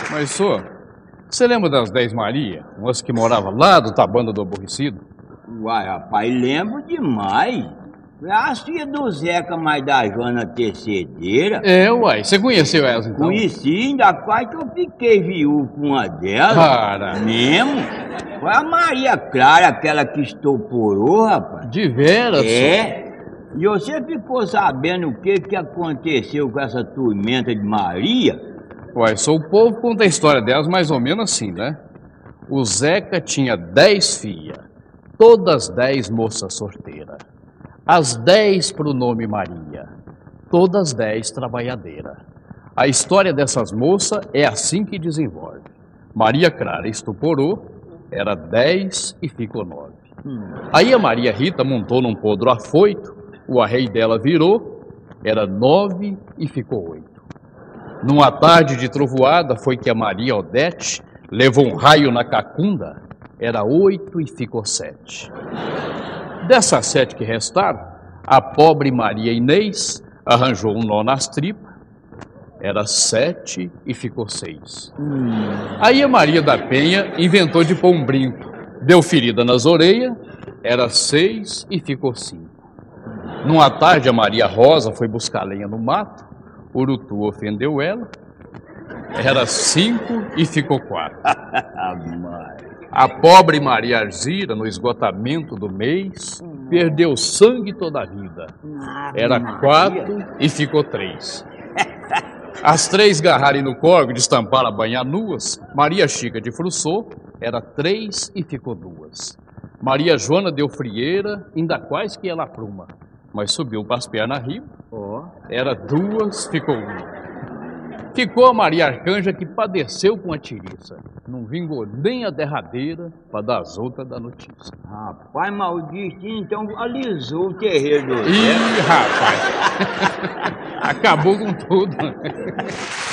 Mas, senhor, você lembra das 10 Maria? Umas que moravam lá do Tabanda do Aborrecido? Uai, rapaz, lembro demais. Foi a filha do Zeca, mais da Joana Tercedeira. Uai, você conheceu elas então? Conheci, ainda quase que eu fiquei viúvo com uma delas. Para. Mesmo? Foi a Maria Clara, aquela que estoporou, rapaz. De veras? É. E você ficou sabendo o que aconteceu com essa tormenta de Maria? Uai, só o povo conta a história delas mais ou menos assim, né? O Zeca tinha 10 filhas, todas 10 moças sorteiras. As 10 pro nome Maria, todas 10 trabalhadeiras. A história dessas moças é assim que desenvolve. Maria Clara estuporou, era 10 e ficou 9. Aí a Maria Rita montou num podro afoito, o arreio dela virou, era 9 e ficou 8. Numa tarde de trovoada foi que a Maria Odete levou um raio na cacunda, era 8 e ficou 7. Dessas 7 que restaram, a pobre Maria Inês arranjou um nó nas tripas, era 7 e ficou 6. Aí a Maria da Penha inventou de pôr um brinco, deu ferida nas orelhas, era 6 e ficou 5. Numa tarde a Maria Rosa foi buscar lenha no mato, Urutu ofendeu ela, era 5 e ficou 4. A pobre Maria Arzira, no esgotamento do mês, perdeu sangue toda a vida. Era 4 e ficou 3. As 3 garrarem no corgo, destamparam a banhar nuas. Maria Chica de Frussô, era 3 e ficou 2. Maria Joana deu frieira, ainda quase que ela apruma, mas subiu para as pernas riba. Era 2, ficou 1. Ficou a Maria Arcanja que padeceu com a tiriça. Não vingou nem a derradeira para dar as outras da notícia. Rapaz, maldito, então alisou o terreiro do Ih, rapaz! Acabou com tudo.